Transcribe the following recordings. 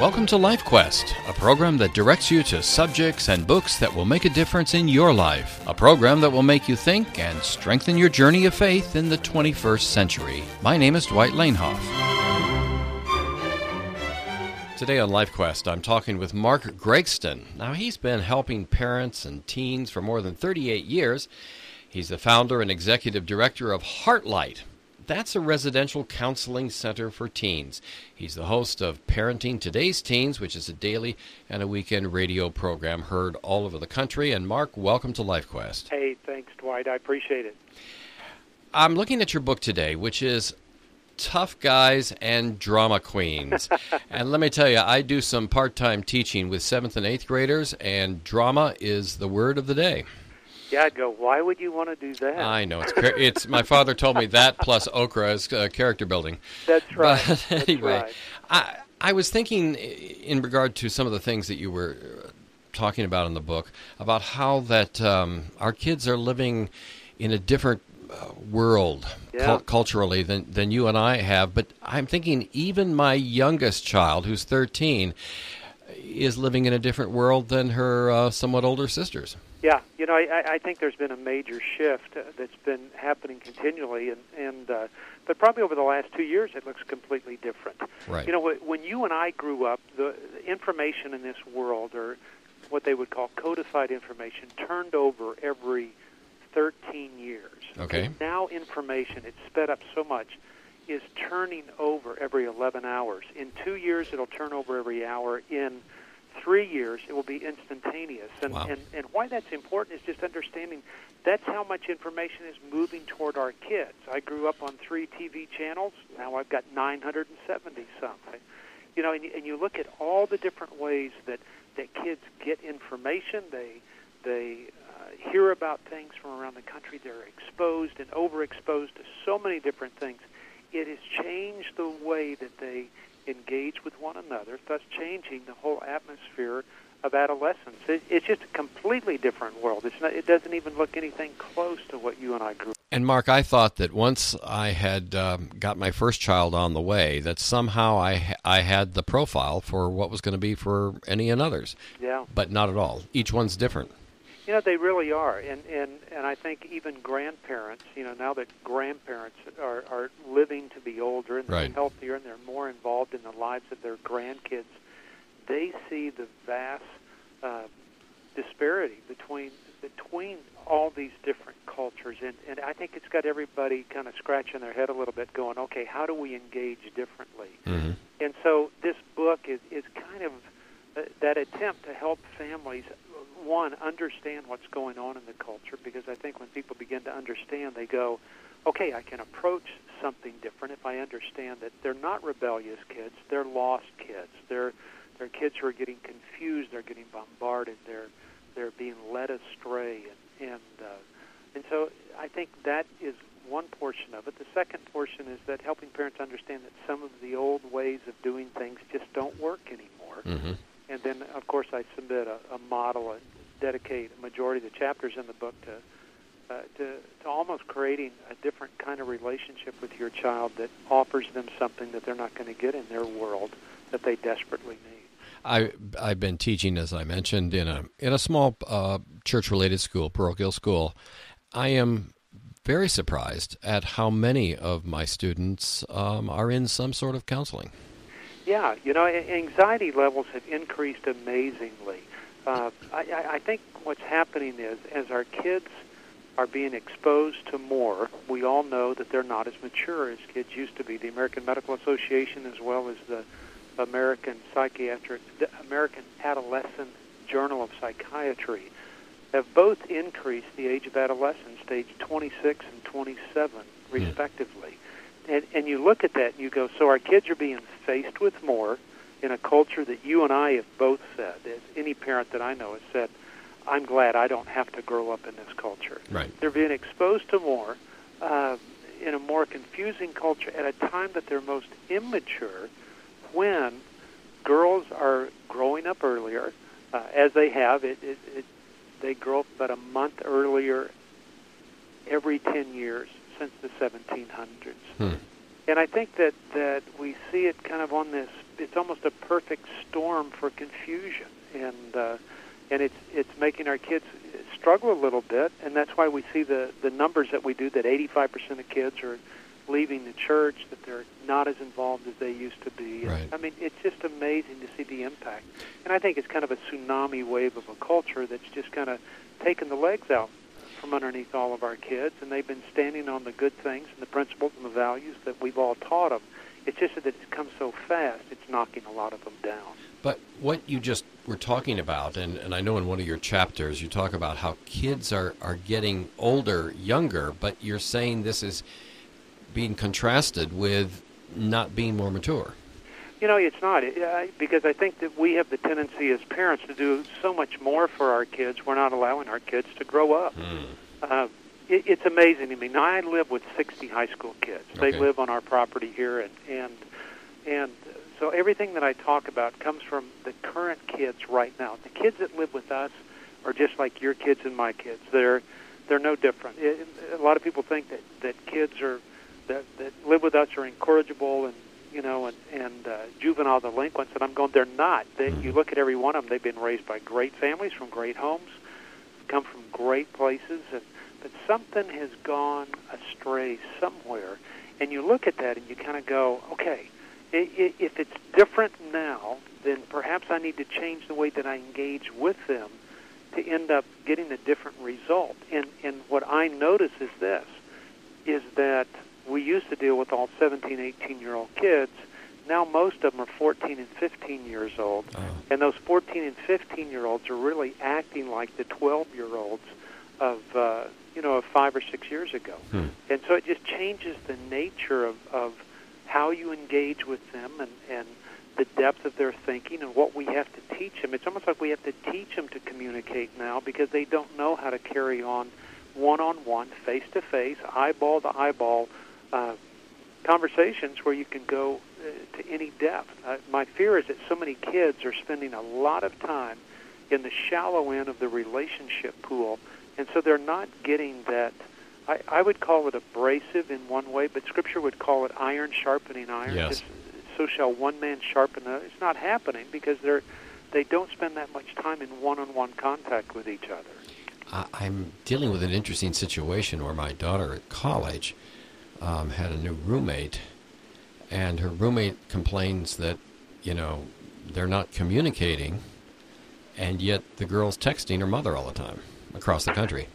Welcome to Life Quest, a program that directs you to subjects and books that will make a difference in your life. A program that will make you think and strengthen your journey of faith in the 21st century. My name is Dwight Lanehoff. Today on Life Quest, I'm talking with Mark Gregston. Now, he's been helping parents and teens for more than 38 years. He's the founder and executive director of Heartlight. That's a residential counseling center for teens. He's the host of Parenting Today's Teens, which is a daily and a weekend radio program heard all over the country. And Mark, welcome to Life Quest. Hey, thanks, Dwight. I appreciate it. I'm looking at your book today, which is Tough Guys and Drama Queens. And let me tell you, I do some part-time teaching with 7th and 8th graders, and drama is the word of the day. Yeah, I'd go, why would you want to do that? I know. It's my father told me that plus okra is character building. That's right. But anyway, That's right. I was thinking in regard to some of the things that you were talking about in the book, about how that our kids are living in a different world culturally than you and I have. But I'm thinking even my youngest child, who's 13, is living in a different world than her somewhat older sisters. Yeah, you know, I think there's been a major shift that's been happening continually, but probably over the last 2 years it looks completely different. Right. You know, when you and I grew up, the information in this world, or what they would call codified information, turned over every 13 years. Okay. And now information, it's sped up so much, is turning over every 11 hours. In 2 years, it'll turn over every hour. In 3 years, it will be instantaneous. Wow. And why that's important is just understanding that's how much information is moving toward our kids. I grew up on 3 TV channels. Now I've got 970-something. You know, and you look at all the different ways that kids get information. They hear about things from around the country. They're exposed and overexposed to so many different things. It has changed the way that they engage with one another, thus changing the whole atmosphere of adolescence. It's just a completely different world. It doesn't even look anything close to what you and I grew up. And Mark, I thought that once I had got my first child on the way, that somehow I had the profile for what was going to be for any and others. Yeah. But not at all. Each one's different. You know, they really are. And I think even grandparents, you know, now that grandparents are living to be older and they're Right. healthier and they're more involved in the lives of their grandkids, they see the vast disparity between all these different cultures. And I think it's got everybody kind of scratching their head a little bit going, okay, how do we engage differently? Mm-hmm. And so this book is kind of that attempt to help families, one, understand what's going on in the culture, because I think when people begin to understand, they go, okay, I can approach something different if I understand that they're not rebellious kids, they're lost kids, they're kids who are getting confused, they're getting bombarded, they're being led astray, and so I think that is one portion of it. The second portion is that helping parents understand that some of the old ways of doing things just don't work anymore. Mm-hmm. And then, of course, I submit a model and dedicate a majority of the chapters in the book to almost creating a different kind of relationship with your child that offers them something that they're not going to get in their world that they desperately need. I've been teaching, as I mentioned, in a small church-related school, parochial school. I am very surprised at how many of my students are in some sort of counseling. Yeah, you know, anxiety levels have increased amazingly. I think what's happening is, as our kids are being exposed to more, we all know that they're not as mature as kids used to be. The American Medical Association, as well as the American Adolescent Journal of Psychiatry, have both increased the age of adolescence to age 26 and 27, respectively. And you look at that and you go, so our kids are being faced with more in a culture that you and I have both said, as any parent that I know has said, I'm glad I don't have to grow up in this culture. Right. They're being exposed to more in a more confusing culture at a time that they're most immature, when girls are growing up earlier, as they have. They grow up about a month earlier every 10 years since the 1700s. And I think that we see it kind of on this it's almost a perfect storm for confusion, and it's making our kids struggle a little bit, and that's why we see the numbers that we do, that 85% of kids are leaving the church, that they're not as involved as they used to be. Right. I mean, it's just amazing to see the impact. And I think it's kind of a tsunami wave of a culture that's just kind of taken the legs out from underneath all of our kids, and they've been standing on the good things and the principles and the values that we've all taught them. It's just that it's come so fast, it's knocking a lot of them down. But what you just were talking about, and I know in one of your chapters you talk about how kids are getting older, younger, but you're saying this is being contrasted with not being more mature. You know, it's not, because I think that we have the tendency as parents to do so much more for our kids. We're not allowing our kids to grow up. It's amazing to me. Now, I live with 60 high school kids. They live on our property here, and so everything that I talk about comes from the current kids right now. The kids that live with us are just like your kids and my kids. They're no different. A lot of people think that kids that live with us are incorrigible and juvenile delinquents, and I'm going, they're not. You look at every one of them, they've been raised by great families from great homes, come from great places, but something has gone astray somewhere. And you look at that and you kind of go, okay, if it's different now, then perhaps I need to change the way that I engage with them to end up getting a different result. And what I notice is this, is that we used to deal with all 17, 18-year-old kids. Now most of them are 14 and 15 years old. And those 14 and 15-year-olds are really acting like the 12-year-olds of 5 or 6 years ago. And so it just changes the nature of how you engage with them and the depth of their thinking and what we have to teach them. It's almost like we have to teach them to communicate now because they don't know how to carry on one-on-one, face-to-face, eyeball-to-eyeball conversations where you can go to any depth. My fear is that so many kids are spending a lot of time in the shallow end of the relationship pool, and so they're not getting that. I would call it abrasive in one way, but Scripture would call it iron sharpening iron. Yes. So shall one man sharpen another. It's not happening because they don't spend that much time in one-on-one contact with each other. I'm dealing with an interesting situation where my daughter at college had a new roommate, and her roommate complains that, they're not communicating, and yet the girl's texting her mother all the time across the country.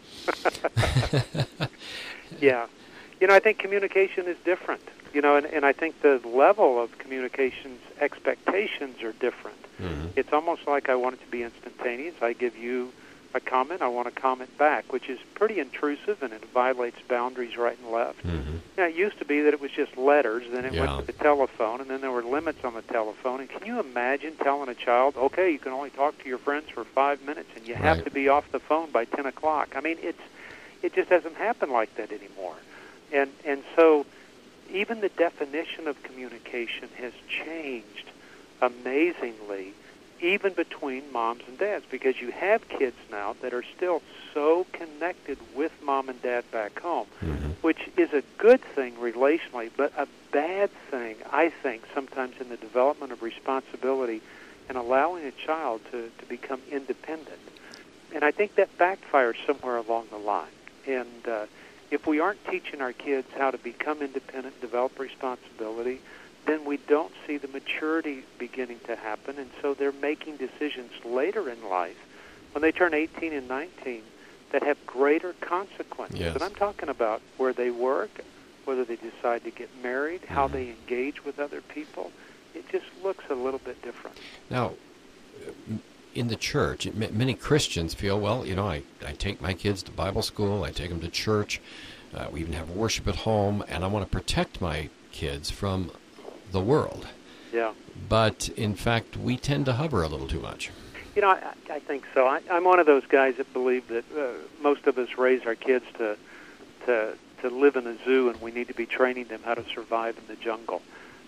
Yeah. I think communication is different, and I think the level of communication's expectations are different. It's almost like I want it to be instantaneous. I give you a comment, I want to comment back, which is pretty intrusive, and it violates boundaries right and left. It used to be that it was just letters, then it went to the telephone, and then there were limits on the telephone. And can you imagine telling a child, okay, you can only talk to your friends for 5 minutes, and you have to be off the phone by 10 o'clock? I mean, it just doesn't happen like that anymore. And so even the definition of communication has changed amazingly, even between moms and dads, because you have kids now that are still so connected with mom and dad back home, which is a good thing relationally, but a bad thing, I think, sometimes in the development of responsibility and allowing a child to become independent. And I think that backfires somewhere along the line. And if we aren't teaching our kids how to become independent, develop responsibility, then we don't see the maturity beginning to happen, and so they're making decisions later in life when they turn 18 and 19 that have greater consequences. Yes. And I'm talking about where they work, whether they decide to get married, how they engage with other people. It just looks a little bit different. Now, in the church, many Christians feel, well, I take my kids to Bible school, I take them to church, we even have worship at home, and I want to protect my kids from the world. Yeah. But, in fact, we tend to hover a little too much. I think so. I'm one of those guys that believe that most of us raise our kids to live in a zoo, and we need to be training them how to survive in the jungle.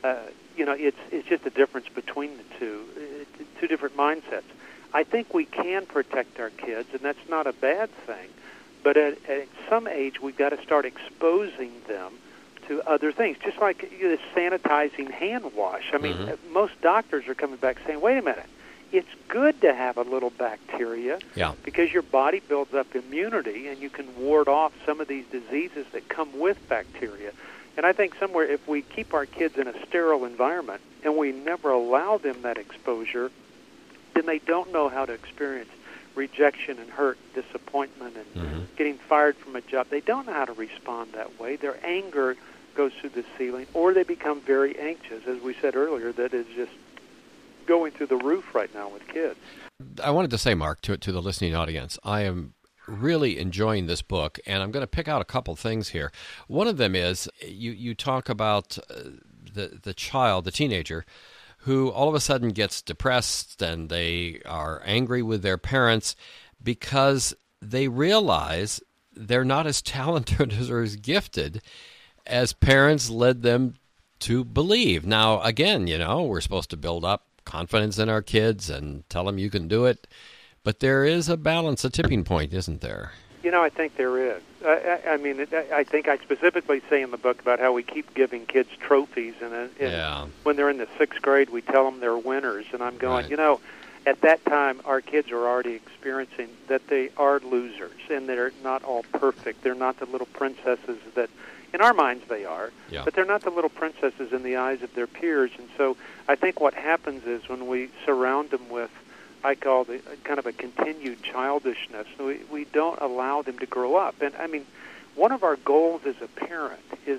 It's just a difference between the two different mindsets. I think we can protect our kids, and that's not a bad thing. But at some age, we've got to start exposing them to other things, just like the sanitizing hand wash. I mean, most doctors are coming back saying, wait a minute, it's good to have a little bacteria because your body builds up immunity and you can ward off some of these diseases that come with bacteria. And I think somewhere if we keep our kids in a sterile environment and we never allow them that exposure, then they don't know how to experience rejection and hurt, disappointment, and getting fired from a job. They don't know how to respond that way. Their anger goes through the ceiling, or they become very anxious, as we said earlier, that is just going through the roof right now with kids. I wanted to say, Mark, to the listening audience, I am really enjoying this book, and I'm going to pick out a couple things here. One of them is you talk about the child, the teenager, who all of a sudden gets depressed and they are angry with their parents because they realize they're not as talented or as gifted as parents led them to believe. Now, again, we're supposed to build up confidence in our kids and tell them you can do it, but there is a balance, a tipping point, isn't there? I think there is. I mean, I think I specifically say in the book about how we keep giving kids trophies, and when they're in the 6th grade, we tell them they're winners, and I'm going, at that time, our kids are already experiencing that they are losers, and they're not all perfect. They're not the little princesses that, in our minds, they are, but they're not the little princesses in the eyes of their peers, and so I think what happens is when we surround them with, I call it kind of a continued childishness. We don't allow them to grow up. And I mean, one of our goals as a parent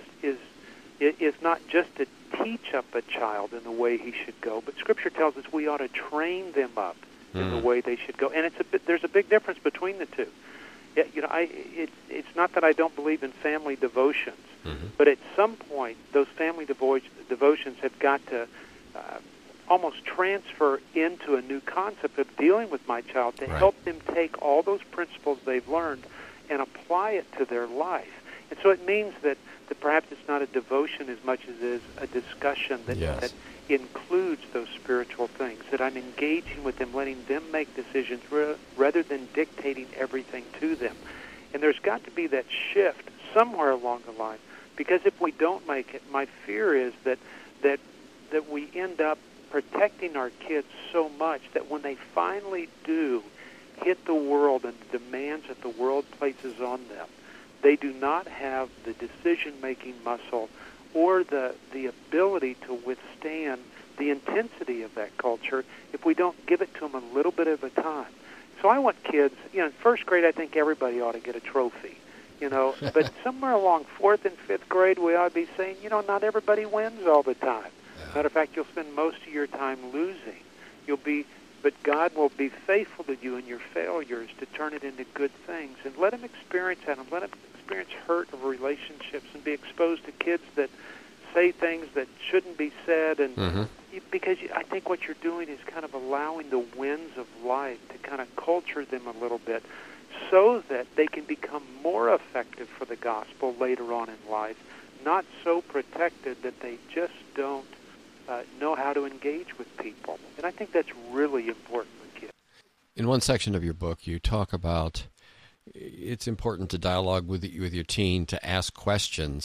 is not just to teach up a child in the way he should go, but Scripture tells us we ought to train them up in the way they should go. And there's a big difference between the two. It's not that I don't believe in family devotions, but at some point those family devotions have got to almost transfer into a new concept of dealing with my child to help them take all those principles they've learned and apply it to their life. And so it means that perhaps it's not a devotion as much as it is a discussion that includes those spiritual things, that I'm engaging with them, letting them make decisions rather than dictating everything to them. And there's got to be that shift somewhere along the line, because if we don't make it, my fear is that we end up protecting our kids so much that when they finally do hit the world and the demands that the world places on them, they do not have the decision-making muscle or the ability to withstand the intensity of that culture if we don't give it to them a little bit at a time. So I want kids, in 1st grade I think everybody ought to get a trophy, but somewhere along 4th and 5th grade we ought to be saying, not everybody wins all the time. Matter of fact, you'll spend most of your time losing. But God will be faithful to you in your failures to turn it into good things. And let them experience that, and let them experience hurt of relationships, and be exposed to kids that say things that shouldn't be said. And because I think what you're doing is kind of allowing the winds of life to kind of culture them a little bit, so that they can become more effective for the gospel later on in life, not so protected that they just don't know how to engage with people. And I think that's really important for kids. In one section of your book, you talk about it's important to dialogue with your teen, to ask questions.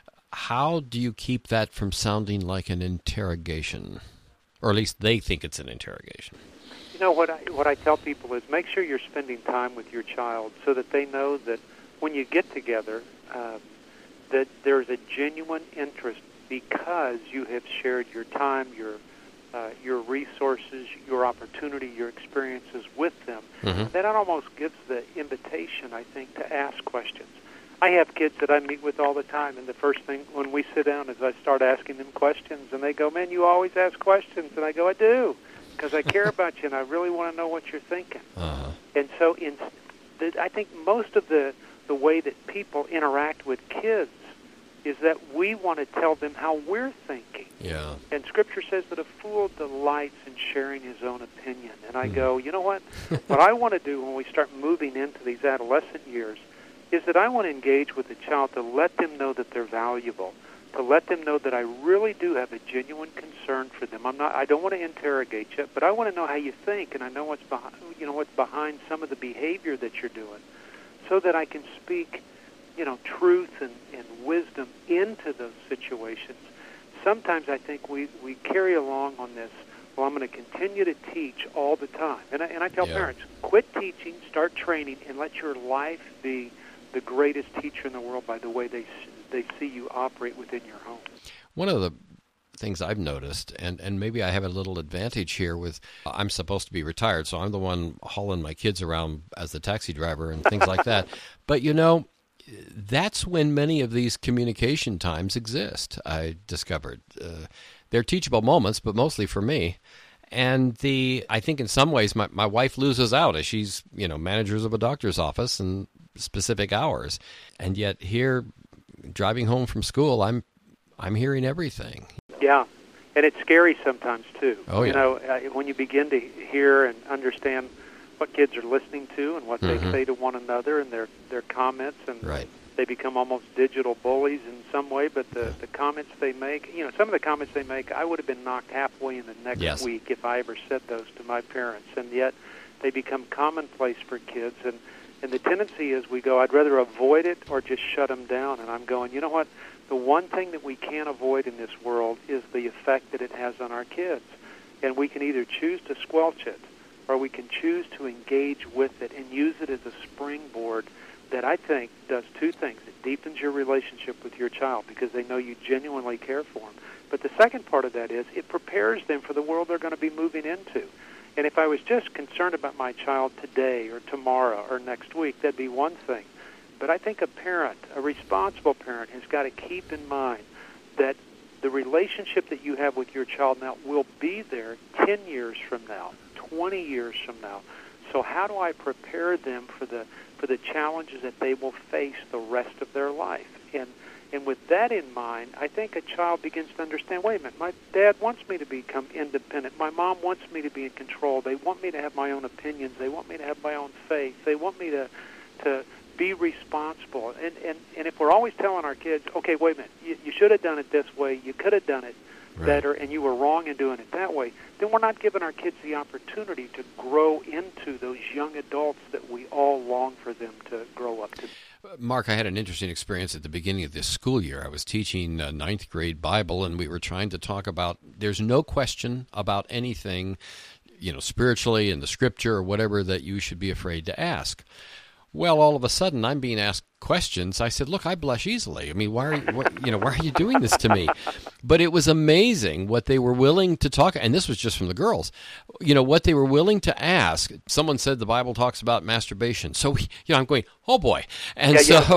How do you keep that from sounding like an interrogation? Or at least they think it's an interrogation. What I tell people is make sure you're spending time with your child so that they know that when you get together, that there's a genuine interest because you have shared your time, your resources, your opportunity, your experiences with them. That almost gives the invitation, I think, to ask questions. I have kids that I meet with all the time, and the first thing when we sit down is I start asking them questions, and they go, "Man, you always ask questions." And I go, "I do, because I care about you, and I really want to know what you're thinking." And so I think most of the way that people interact with kids is that we want to tell them how we're thinking. Yeah. And Scripture says that a fool delights in sharing his own opinion. And I go, you know what? What I want to do when we start moving into these adolescent years is that I want to engage with the child to let them know that they're valuable, to let them know that I really do have a genuine concern for them. I don't want to interrogate you, but I want to know how you think, and I know what's behind some of the behavior that you're doing, so that I can speak truth and wisdom into those situations, sometimes I think we carry along on this, well, I'm going to continue to teach all the time. And I tell parents, quit teaching, start training, and let your life be the greatest teacher in the world by the way they see you operate within your home. One of the things I've noticed, and maybe I have a little advantage here with, I'm supposed to be retired, so I'm the one hauling my kids around as the taxi driver and things like that. But, that's when many of these communication times exist, I discovered. They're teachable moments, but mostly for me. And I think in some ways my wife loses out as she's, managers of a doctor's office and specific hours. And yet here, driving home from school, I'm hearing everything. Yeah, and it's scary sometimes too. Oh, yeah. When you begin to hear and understand what kids are listening to and what they say to one another and their comments, and right. They become almost digital bullies in some way, but the comments they make, some of the comments they make, I would have been knocked halfway in the next week if I ever said those to my parents, and yet they become commonplace for kids, and the tendency is we go, I'd rather avoid it or just shut them down, and I'm going, you know what, the one thing that we can't avoid in this world is the effect that it has on our kids, and we can either choose to squelch it or we can choose to engage with it and use it as a springboard that I think does two things. It deepens your relationship with your child because they know you genuinely care for them. But the second part of that is it prepares them for the world they're going to be moving into. And if I was just concerned about my child today or tomorrow or next week, that'd be one thing. But I think a responsible parent, has got to keep in mind that the relationship that you have with your child now will be there 10 years from now, 20 years from now. So how do I prepare them for the challenges that they will face the rest of their life? And with that in mind, I think a child begins to understand, wait a minute, my dad wants me to become independent. My mom wants me to be in control. They want me to have my own opinions. They want me to have my own faith. They want me to be responsible. And if we're always telling our kids, okay, wait a minute, you should have done it this way, you could have done it better, and you were wrong in doing it that way, then we're not giving our kids the opportunity to grow into those young adults that we all long for them to grow up to. Mark, I had an interesting experience at the beginning of this school year. I was teaching ninth grade Bible, and we were trying to talk about there's no question about anything, spiritually in the Scripture or whatever that you should be afraid to ask. Well, all of a sudden, I'm being asked questions. I said, look, I blush easily. I mean, why are you doing this to me? But it was amazing what they were willing to talk, and this was just from the girls, what they were willing to ask. Someone said the Bible talks about masturbation. So, I'm going, oh boy. And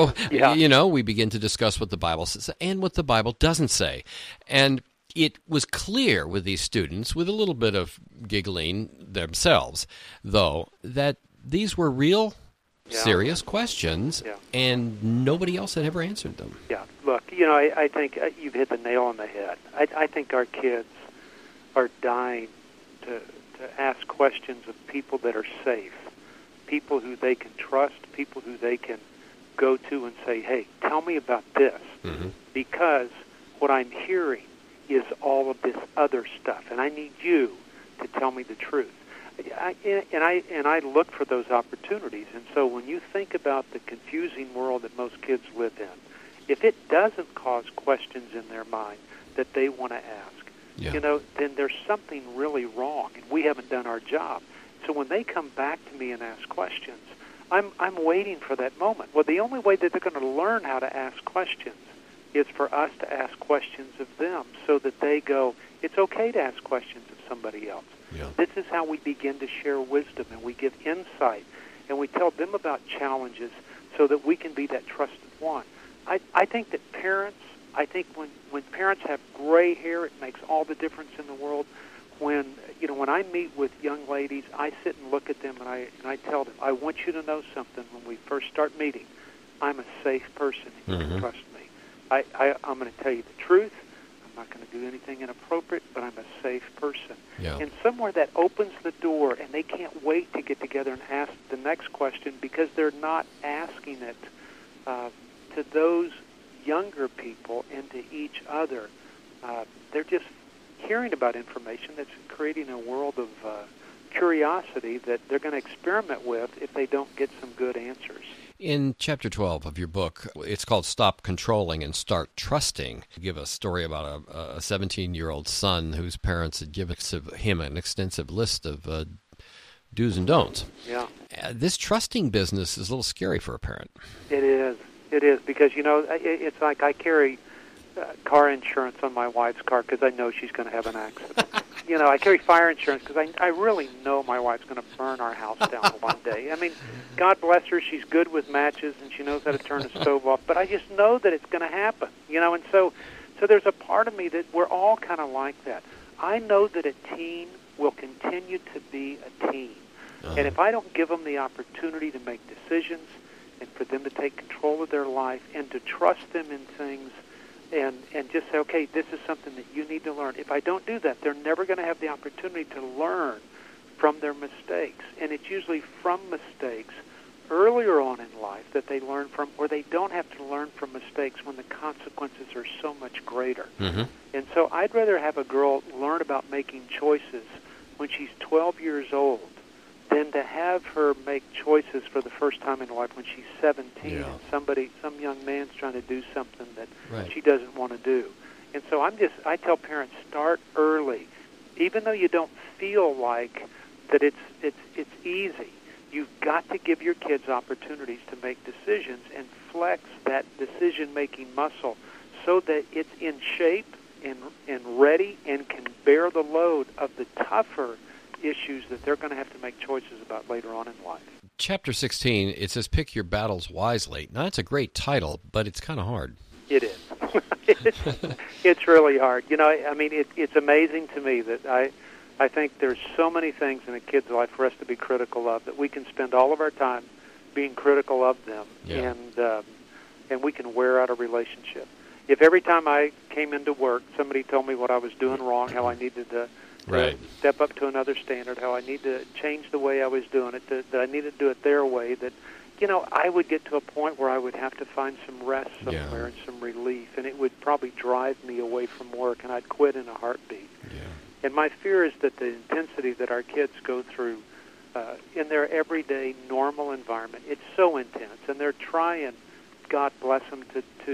we begin to discuss what the Bible says and what the Bible doesn't say. And it was clear with these students, with a little bit of giggling themselves, though, that these were real serious questions, and nobody else had ever answered them. Yeah, look, I think you've hit the nail on the head. I think our kids are dying to ask questions of people that are safe, people who they can trust, people who they can go to and say, hey, tell me about this, because what I'm hearing is all of this other stuff, and I need you to tell me the truth. I look for those opportunities. And so when you think about the confusing world that most kids live in, if it doesn't cause questions in their mind that they want to ask, then there's something really wrong, and we haven't done our job. So when they come back to me and ask questions, I'm waiting for that moment. Well, the only way that they're going to learn how to ask questions is for us to ask questions of them so that they go, it's okay to ask questions of somebody else. Yeah. This is how we begin to share wisdom, and we give insight, and we tell them about challenges so that we can be that trusted one. I think that when parents have gray hair, it makes all the difference in the world. When I meet with young ladies, I sit and look at them, and I tell them, I want you to know something when we first start meeting. I'm a safe person, and you can trust me. I'm going to tell you the truth. I'm not going to do anything inappropriate, but I'm a safe person. Yeah. And somewhere that opens the door, and they can't wait to get together and ask the next question because they're not asking it to those younger people and to each other. They're just hearing about information that's creating a world of curiosity that they're going to experiment with if they don't get some good answers. In Chapter 12 of your book, it's called Stop Controlling and Start Trusting. You give a story about a 17-year-old son whose parents had given him an extensive list of do's and don'ts. Yeah. This trusting business is a little scary for a parent. It is. It is, because, it's like I carry car insurance on my wife's car because I know she's going to have an accident. I carry fire insurance because I really know my wife's going to burn our house down one day. I mean, God bless her, she's good with matches and she knows how to turn the stove off, but I just know that it's going to happen, and so there's a part of me that we're all kind of like that. I know that a teen will continue to be a teen, and if I don't give them the opportunity to make decisions and for them to take control of their life and to trust them in things, and just say, okay, this is something that you need to learn. If I don't do that, they're never going to have the opportunity to learn from their mistakes. And it's usually from mistakes earlier on in life that they learn from, or they don't have to learn from mistakes when the consequences are so much greater. Mm-hmm. And so I'd rather have a girl learn about making choices when she's 12 years old than to have her make choices for the first time in life when she's 17 and some young man's trying to do something that she doesn't want to do. And so I tell parents, start early. Even though you don't feel like that it's easy, you've got to give your kids opportunities to make decisions and flex that decision-making muscle so that it's in shape and ready and can bear the load of the tougher issues that they're going to have to make choices about later on in life. Chapter 16, it says, Pick Your Battles Wisely. Now, that's a great title, but it's kind of hard. It is. It's really hard. It's amazing to me that I think there's so many things in a kid's life for us to be critical of that we can spend all of our time being critical of them, and we can wear out a relationship. If every time I came into work, somebody told me what I was doing wrong, how I needed to step up to another standard, how I need to change the way I was doing it, that I needed to do it their way, that, I would get to a point where I would have to find some rest somewhere and some relief, and it would probably drive me away from work, and I'd quit in a heartbeat. Yeah. And my fear is that the intensity that our kids go through in their everyday normal environment, it's so intense, and they're trying, God bless them,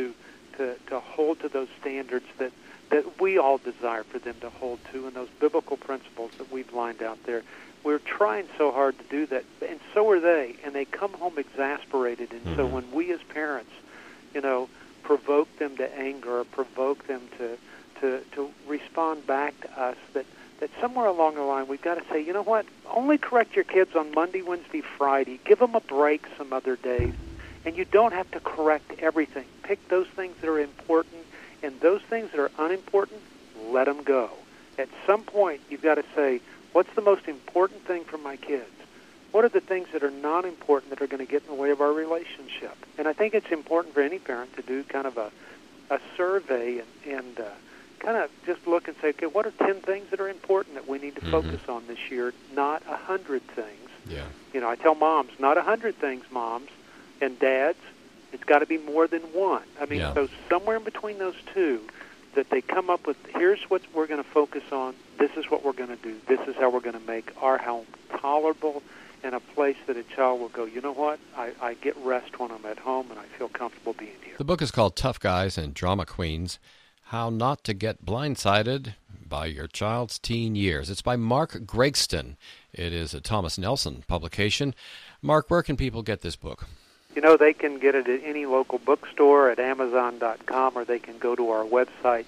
to hold to those standards that we all desire for them to hold to, and those biblical principles that we've lined out there. We're trying so hard to do that, and so are they, and they come home exasperated. And so when we as parents, provoke them to anger or provoke them to respond back to us, that somewhere along the line we've got to say, you know what, only correct your kids on Monday, Wednesday, Friday. Give them a break some other days, and you don't have to correct everything. Pick those things that are important, and those things that are unimportant, let them go. At some point, you've got to say, what's the most important thing for my kids? What are the things that are not important that are going to get in the way of our relationship? And I think it's important for any parent to do kind of a survey and kind of just look and say, okay, what are 10 things that are important that we need to focus on this year, not 100 things. Yeah. I tell moms, not 100 things, moms, and dads, it's got to be more than one. So somewhere in between those two, that they come up with, here's what we're going to focus on, this is what we're going to do, this is how we're going to make our home tolerable and a place that a child will go, you know what, I get rest when I'm at home and I feel comfortable being here. The book is called Tough Guys and Drama Queens, How Not to Get Blindsided by Your Child's Teen Years. It's by Mark Gregston. It is a Thomas Nelson publication. Mark, where can people get this book? They can get it at any local bookstore, at Amazon.com, or they can go to our website,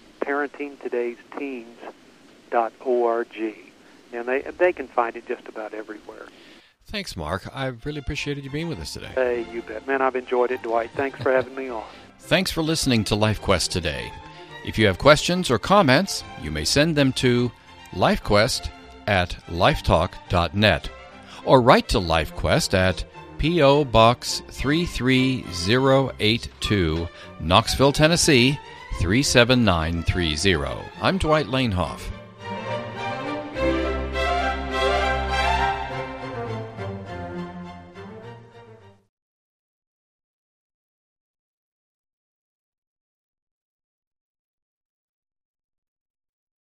parentingtodaysteens.org. And they can find it just about everywhere. Thanks, Mark. I really appreciated you being with us today. Hey, you bet. Man, I've enjoyed it, Dwight. Thanks for having me on. Thanks for listening to LifeQuest today. If you have questions or comments, you may send them to lifequest@lifetalk.net or write to LifeQuest at P.O. Box 33082, Knoxville, Tennessee 37930. I'm Dwight Lanehoff.